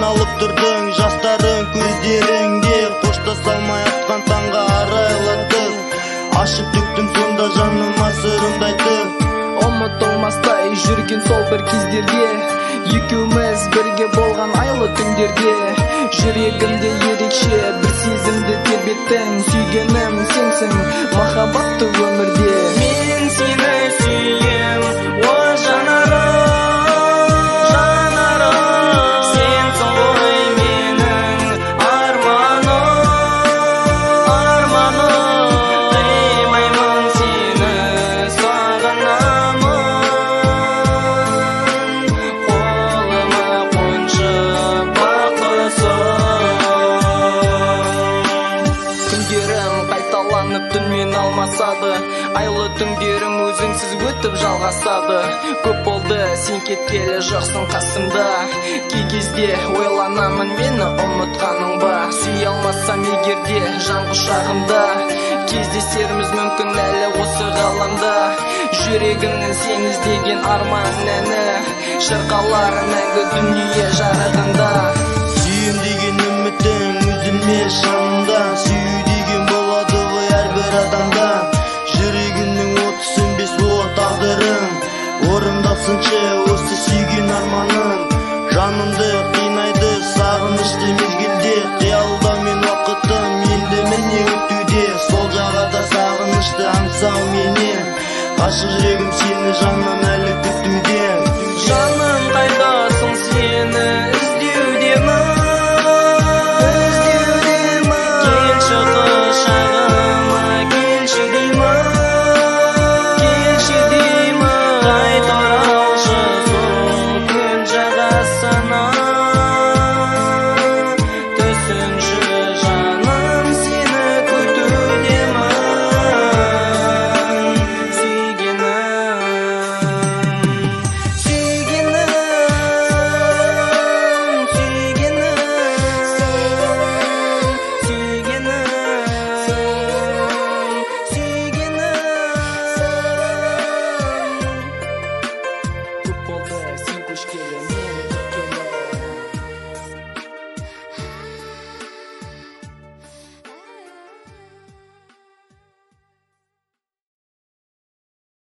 алып тұрдың жастарың көздеріңде, қоштаса алмай атқан таңға арайлатып, ашып түктім сонда жаныма сырымды айтып. Ұмытылмастай жүрген сол бір кездерде, екеуміз бірге болған айлы түндерде, жүрегімде ерекше бір сезімді тербеттің. Сүйгенім сенсің махаббатты өмірде. Мен сені сүйем, о жанарым, сенсің ғой менің арманым, қимаймын сені сағынамын, қолыма қоншы бақытсың. Күндерім қайталанып түнмен алмасады, айлы түндерім өзіңсіз өтіп жалғасады. Көп болды сен кеткелі жоқсың қасымда, кей кезде ойланамын мені ұмытқаның ба. Сүйе алмасам егерде жан құшағымда, кездесеріміз мүмкін әлі осы ғаламда. Жүрегімнің сен іздеген арман әні шырқалар мәңгі дүние жарығында. Сүйем деген үмітің үзілмес жанымда, сүю деген болады ғой әрбір адамда. Жүрегімнің оты сөнбес от тағдырым, орындалсыншы осы сүйген арманым. Жанымды қинайды сағынышты мезгілде, қиялда мен уақытым енді міне өтуде. Сол жағада сағынышты аңсау менен, ғашық жүрегім сені жаннан